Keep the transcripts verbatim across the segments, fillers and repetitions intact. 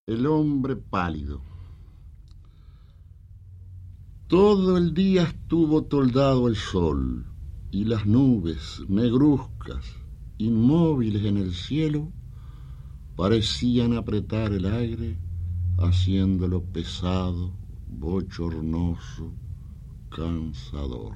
El hombre pálido. Todo el día estuvo toldado el sol y las nubes negruzcas, inmóviles en el cielo, parecían apretar el aire, haciéndolo pesado, bochornoso, cansador.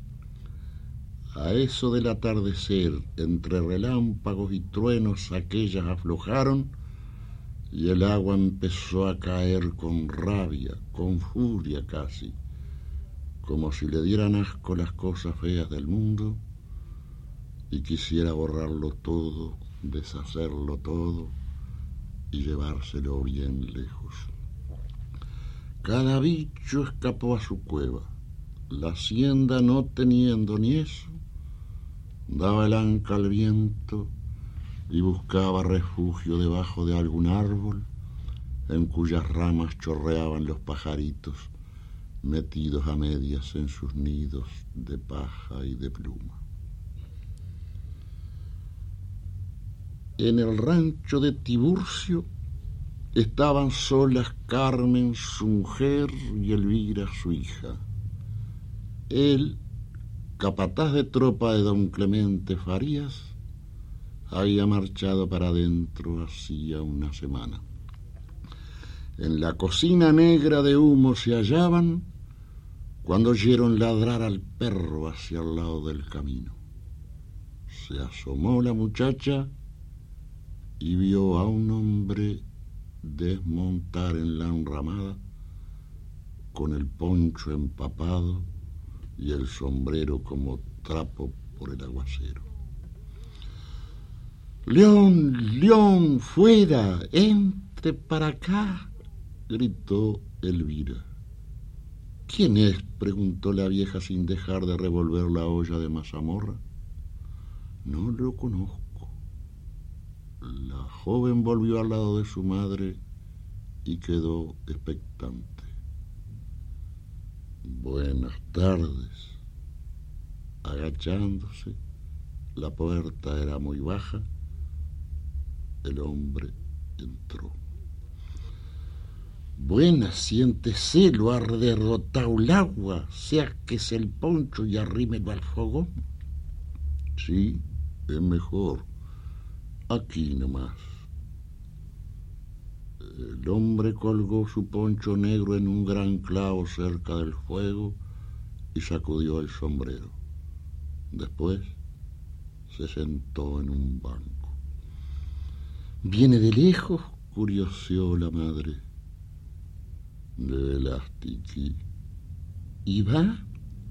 A eso del atardecer, entre relámpagos y truenos, aquellas aflojaron y el agua empezó a caer con rabia, con furia casi, como si le dieran asco las cosas feas del mundo y quisiera borrarlo todo, deshacerlo todo y llevárselo bien lejos. Cada bicho escapó a su cueva. La hacienda, no teniendo ni eso, daba el anca al viento y buscaba refugio debajo de algún árbol en cuyas ramas chorreaban los pajaritos metidos a medias en sus nidos de paja y de pluma. En el rancho de Tiburcio estaban solas Carmen, su mujer, y Elvira, su hija. Él, capataz de tropa de don Clemente Farías, había marchado para adentro hacía una semana. En la cocina negra de humo se hallaban cuando oyeron ladrar al perro hacia el lado del camino. Se asomó la muchacha y vio a un hombre desmontar en la enramada con el poncho empapado y el sombrero como trapo por el aguacero. «León, León, fuera, entre para acá», gritó Elvira. «¿Quién es?», preguntó la vieja sin dejar de revolver la olla de mazamorra. «No lo conozco». La joven volvió al lado de su madre y quedó expectante. «Buenas tardes». Agachándose, la puerta era muy baja. El hombre entró. «Buenas, siéntese, lo ha derrotado el agua, sáquese el poncho y arrímelo al fogón». «Sí, es mejor. Aquí nomás». El hombre colgó su poncho negro en un gran clavo cerca del fuego y sacudió el sombrero. Después se sentó en un banco. «¿Viene de lejos?», curioseó la madre. «De Velázquez». «¿Y va?».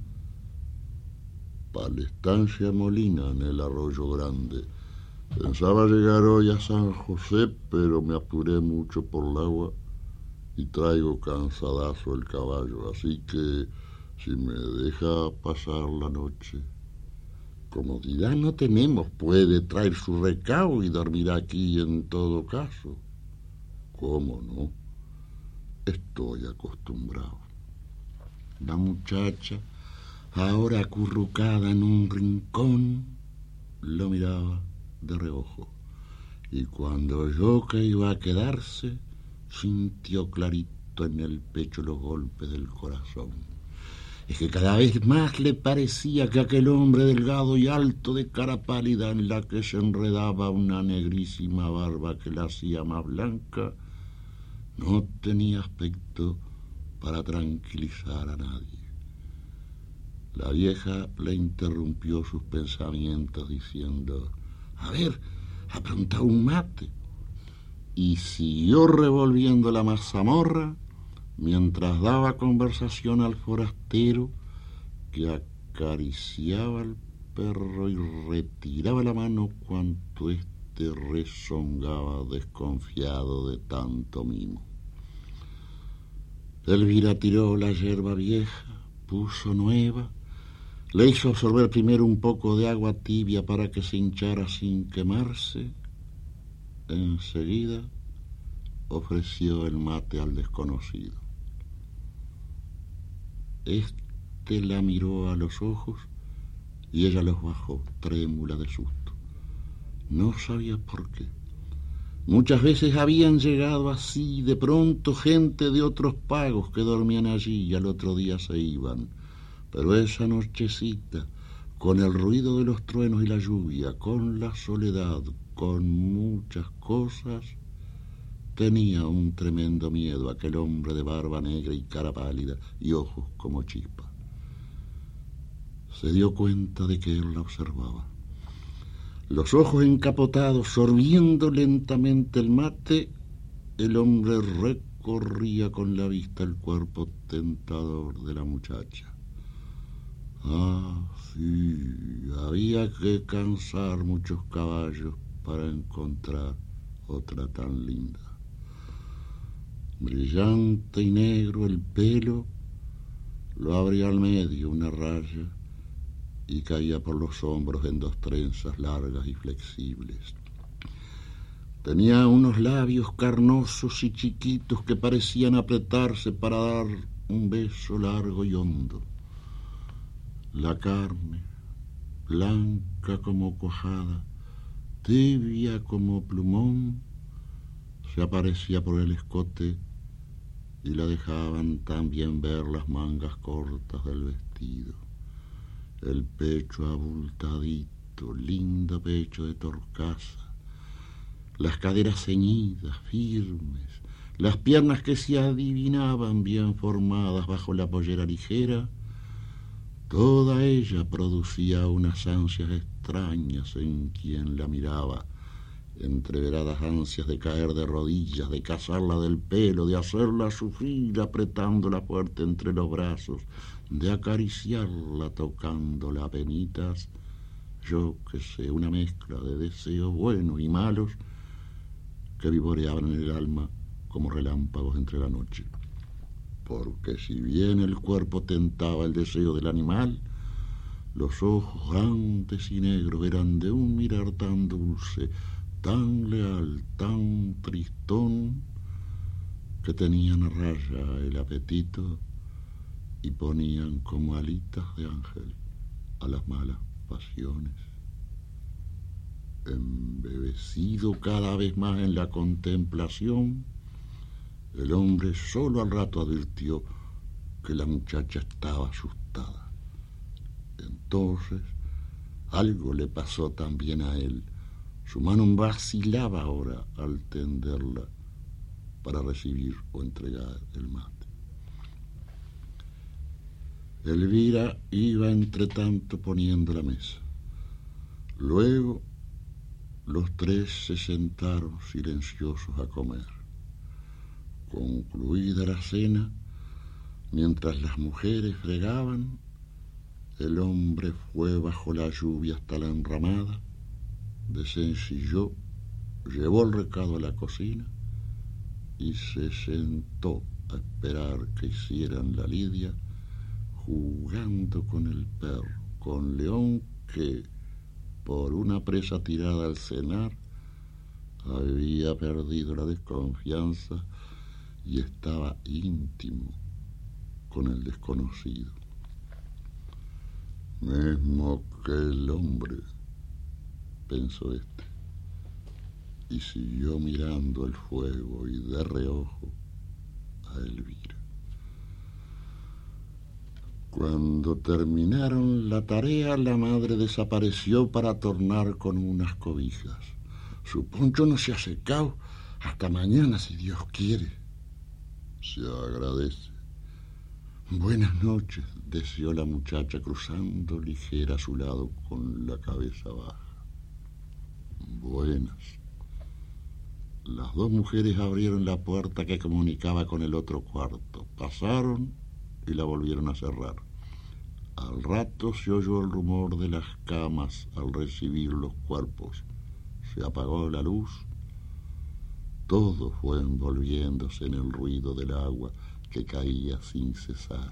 «Pa' la estancia Molina, en el Arroyo Grande. Pensaba llegar hoy a San José, pero me apuré mucho por el agua y traigo cansadazo el caballo, así que si me deja pasar la noche». «Comodidad no tenemos, puede traer su recao y dormir aquí en todo caso». «¿Cómo no? Estoy acostumbrado». La muchacha, ahora acurrucada en un rincón, lo miraba de reojo, y cuando oyó que iba a quedarse, sintió clarito en el pecho los golpes del corazón. Es que cada vez más le parecía que aquel hombre delgado y alto, de cara pálida en la que se enredaba una negrísima barba que la hacía más blanca, no tenía aspecto para tranquilizar a nadie. La vieja le interrumpió sus pensamientos diciendo: «A ver, apronta un mate», y siguió revolviendo la mazamorra mientras daba conversación al forastero, que acariciaba al perro y retiraba la mano cuanto éste rezongaba desconfiado de tanto mimo. Elvira tiró la yerba vieja, puso nueva, le hizo absorber primero un poco de agua tibia para que se hinchara sin quemarse. Enseguida ofreció el mate al desconocido. Este la miró a los ojos y ella los bajó, trémula de susto. No sabía por qué. Muchas veces habían llegado así, de pronto, gente de otros pagos que dormían allí y al otro día se iban. Pero esa nochecita, con el ruido de los truenos y la lluvia, con la soledad, con muchas cosas, tenía un tremendo miedo aquel hombre de barba negra y cara pálida y ojos como chispas. Se dio cuenta de que él la observaba. Los ojos encapotados, sorbiendo lentamente el mate, el hombre recorría con la vista el cuerpo tentador de la muchacha. Ah, sí, había que cansar muchos caballos para encontrar otra tan linda. Brillante y negro el pelo, lo abría al medio una raya y caía por los hombros en dos trenzas largas y flexibles. Tenía unos labios carnosos y chiquitos que parecían apretarse para dar un beso largo y hondo. La carne, blanca como cuajada, tibia como plumón, se aparecía por el escote y la dejaban también ver las mangas cortas del vestido. El pecho abultadito, lindo pecho de torcaza, las caderas ceñidas, firmes, las piernas que se adivinaban bien formadas bajo la pollera ligera. Toda ella producía unas ansias extrañas en quien la miraba, entreveradas ansias de caer de rodillas, de cazarla del pelo, de hacerla sufrir apretándola fuerte entre los brazos, de acariciarla tocándola a penitas, yo que sé, una mezcla de deseos buenos y malos que vivoreaban en el alma como relámpagos entre la noche. Porque si bien el cuerpo tentaba el deseo del animal, los ojos grandes y negros eran de un mirar tan dulce, tan leal, tan tristón, que tenían a raya el apetito y ponían como alitas de ángel a las malas pasiones. Embebecido cada vez más en la contemplación, el hombre solo al rato advirtió que la muchacha estaba asustada. Entonces algo le pasó también a él. Su mano vacilaba ahora al tenderla para recibir o entregar el mate. Elvira iba entre tanto poniendo la mesa. Luego los tres se sentaron silenciosos a comer. Concluida la cena, mientras las mujeres fregaban, el hombre fue bajo la lluvia hasta la enramada, desencilló, llevó el recado a la cocina y se sentó a esperar que hicieran la lidia, jugando con el perro, con León que, por una presa tirada al cenar, había perdido la desconfianza y estaba íntimo con el desconocido. Mismo que el hombre, pensó este, y siguió mirando el fuego y de reojo a Elvira. Cuando terminaron la tarea, la madre desapareció para tornar con unas cobijas. Su poncho no se ha secado hasta mañana, si Dios quiere. Se agradece. Buenas noches, deseó la muchacha cruzando ligera a su lado con la cabeza baja. Buenas. Las dos mujeres abrieron la puerta que comunicaba con el otro cuarto. Pasaron y la volvieron a cerrar. Al rato se oyó el rumor de las camas al recibir los cuerpos. Se apagó la luz. Todo fue envolviéndose en el ruido del agua que caía sin cesar.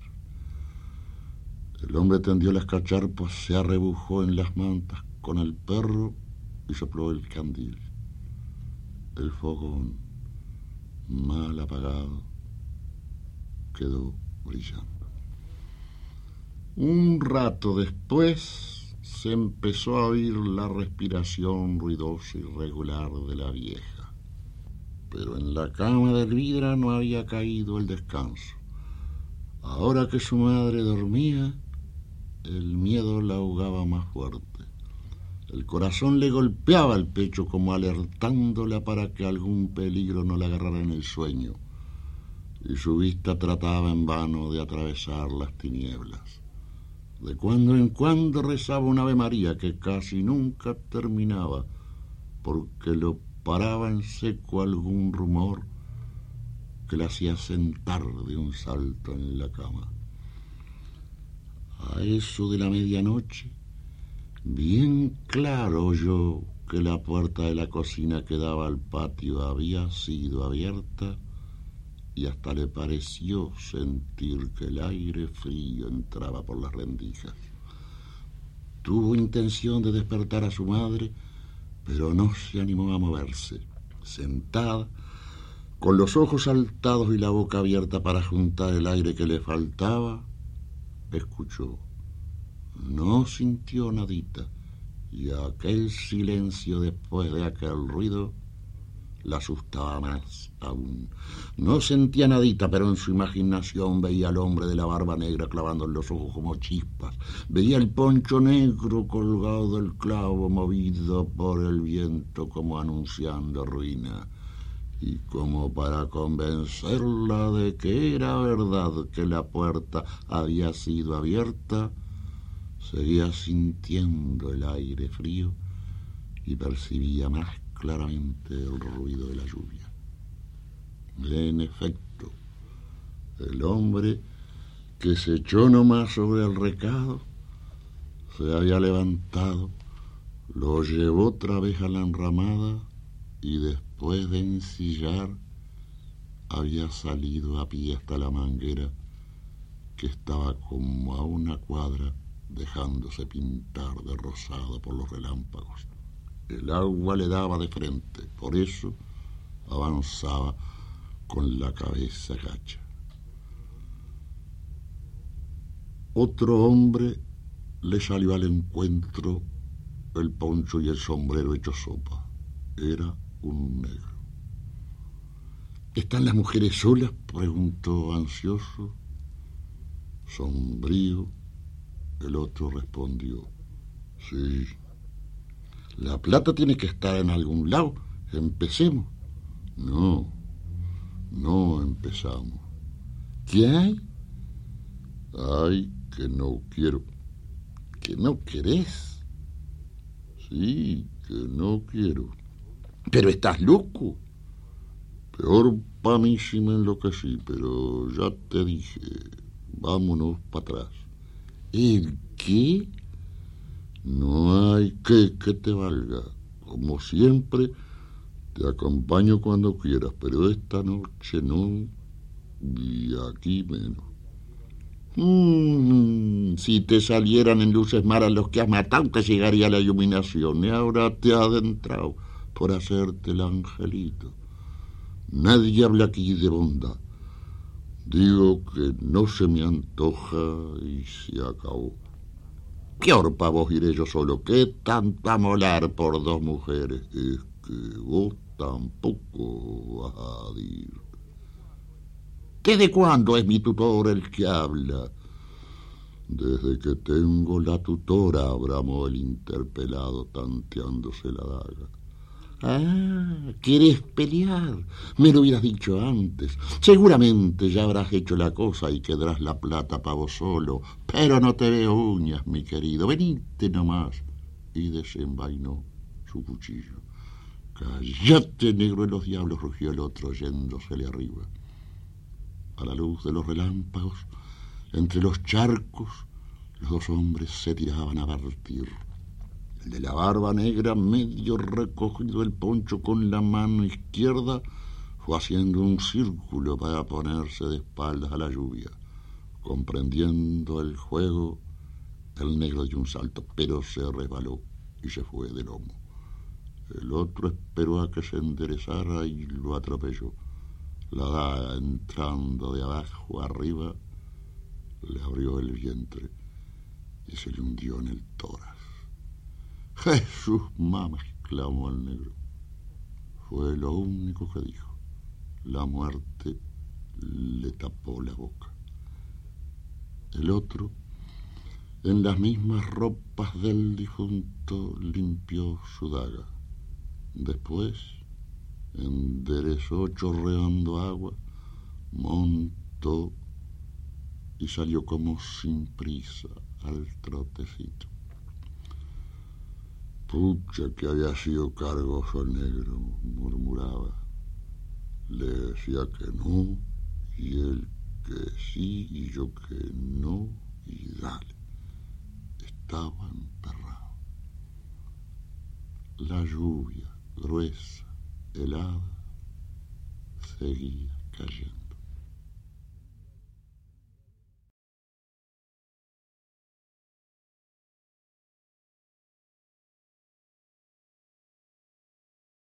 El hombre tendió las cacharpas, se arrebujó en las mantas con el perro y sopló el candil. El fogón, mal apagado, quedó brillando. Un rato después se empezó a oír la respiración ruidosa y regular de la vieja. pero en la cama del vidrio no había caído el descanso. Ahora que su madre dormía, el miedo la ahogaba más fuerte. El corazón le golpeaba el pecho como alertándola para que algún peligro no la agarrara en el sueño, y su vista trataba en vano de atravesar las tinieblas. De cuando en cuando rezaba un Ave María que casi nunca terminaba, porque lo paraba en seco algún rumor que la hacía sentar de un salto en la cama. A eso de la medianoche, bien claro oyó que la puerta de la cocina que daba al patio había sido abierta y hasta le pareció sentir que el aire frío entraba por las rendijas. Tuvo intención de despertar a su madre, pero no se animó a moverse. Sentada, con los ojos saltados y la boca abierta para juntar el aire que le faltaba, escuchó. No sintió nadita, y aquel silencio después de aquel ruido la asustaba más aún. No sentía nadita, pero en su imaginación veía al hombre de la barba negra clavando en los ojos como chispas. Veía el poncho negro colgado del clavo, movido por el viento como anunciando ruina. Y como para convencerla de que era verdad que la puerta había sido abierta, seguía sintiendo el aire frío y percibía más claramente el ruido de la lluvia. En efecto, el hombre que se echó nomás sobre el recado se había levantado, lo llevó otra vez a la enramada y después de ensillar había salido a pie hasta la manguera, que estaba como a una cuadra, dejándose pintar de rosado por los relámpagos. El agua le daba de frente, por eso avanzaba con la cabeza gacha. Otro hombre le salió al encuentro, el poncho y el sombrero hechos sopa. Era un negro. ¿Están las mujeres solas?, preguntó ansioso. Sombrío, el otro respondió. Sí. La plata tiene que estar en algún lado. Empecemos. No, no empezamos. ¿Qué hay? Ay, que no quiero. ¿Que no querés? Sí, que no quiero. ¿Pero estás loco? Peor para mí si me enloquecí, pero ya te dije, vámonos para atrás. ¿El qué? No hay que que te valga. Como siempre, te acompaño cuando quieras, pero esta noche no, y aquí menos. Mm, si te salieran en luces malas los que has matado, te llegaría la iluminación, y ahora te has adentrado por hacerte el angelito. Nadie habla aquí de bondad. Digo que no se me antoja y se acabó. Peor pa' vos iré yo solo. ¿Qué tanta molar por dos mujeres? Es que vos tampoco vas a ir. ¿Desde cuándo es mi tutor el que habla? Desde que tengo la tutora, bramó el interpelado tanteándose la daga. Ah, ¿querés pelear? Me lo hubieras dicho antes. Seguramente ya habrás hecho la cosa y quedarás la plata para vos solo. Pero no te veo uñas, mi querido. Venite nomás. Y desenvainó su cuchillo. Cállate, negro de los diablos, rugió el otro yéndosele arriba. A la luz de los relámpagos, entre los charcos, los dos hombres se tiraban a partir. El de la barba negra, medio recogido el poncho con la mano izquierda, fue haciendo un círculo para ponerse de espaldas a la lluvia. Comprendiendo el juego, el negro dio un salto, pero se resbaló y se fue de lomo. El otro esperó a que se enderezara y lo atropelló. La daga, entrando de abajo arriba, le abrió el vientre y se le hundió en el tórax. ¡Jesús, mamá!, exclamó el negro. Fue lo único que dijo. la muerte le tapó la boca. El otro, en las mismas ropas del difunto, limpió su daga. Después enderezó chorreando agua, montó y salió como sin prisa al trotecito. Pucha, que había sido cargoso el negro, murmuraba. Le decía que no, y él que sí, y yo que no, y dale. Estaba emperrado. La lluvia, gruesa, helada, seguía cayendo.